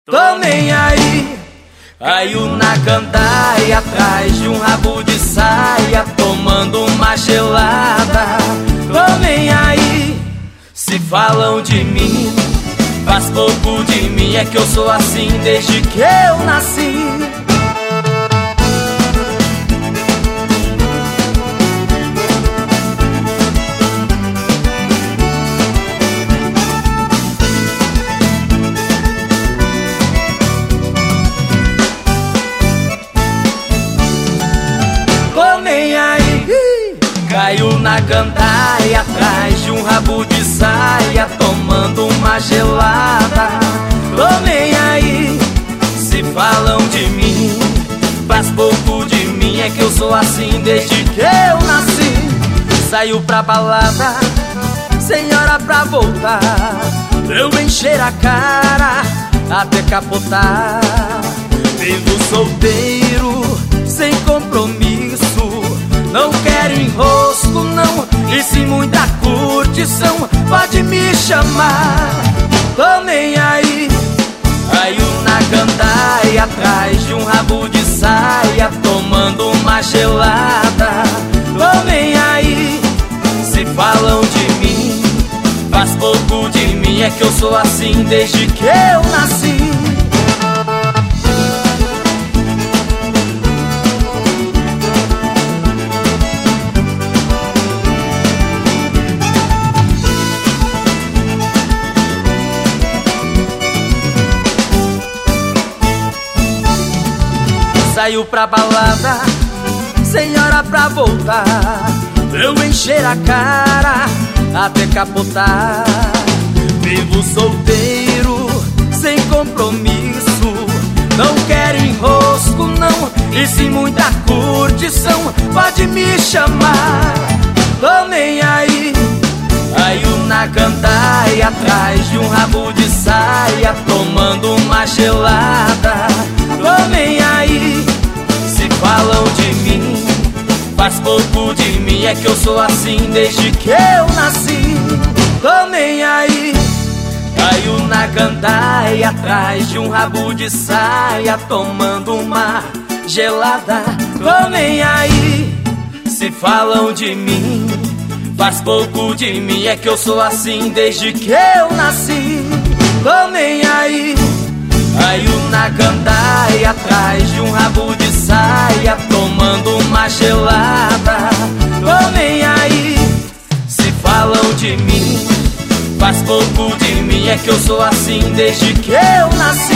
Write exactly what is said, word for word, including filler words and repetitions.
Tô nem aí, aio na gandaia, atrás de um rabo de saia, tomando uma gelada. Tô nem aí, se falam de mim, faz pouco de mim, é que eu sou assim desde que eu nasci. Caiu na gandaia, atrás de um rabo de saia, tomando uma gelada. Tô nem aí, se falam de mim, faz pouco de mim, é que eu sou assim desde que eu nasci. Saio pra balada, sem hora pra voltar, eu encher a cara até capotar. Vivo solteiro, sem compromisso, não quero enrosco, não, e sim muita curtição, pode me chamar. Tô nem aí, aio na gandaia, atrás de um rabo de saia, tomando uma gelada. Tô nem aí, se falam de mim, faz pouco de mim, é que eu sou assim desde que eu nasci. Saio pra balada, sem hora pra voltar, eu encher a cara até capotar. Vivo solteiro, sem compromisso, não quero enrosco, não, e sim muita curtição, pode me chamar. Tô nem aí, aio na gandaia, atrás de um rabo de saia, tomando uma gelada. Tô nem aí, se falam de mim, faz pouco de mim, é que eu sou assim desde que eu nasci. Tô nem aí, aio na gandaia, atrás de um rabo de saia, tomando uma gelada. Tô nem aí, se falam de mim, faz pouco de mim, é que eu sou assim desde que eu nasci. Tô nem aí, aio na gandaia, atrás de um rabo de saia, tomando uma gelada. Tô nem aí, se falam de mim, faz pouco de mim, é que eu sou assim desde que eu nasci.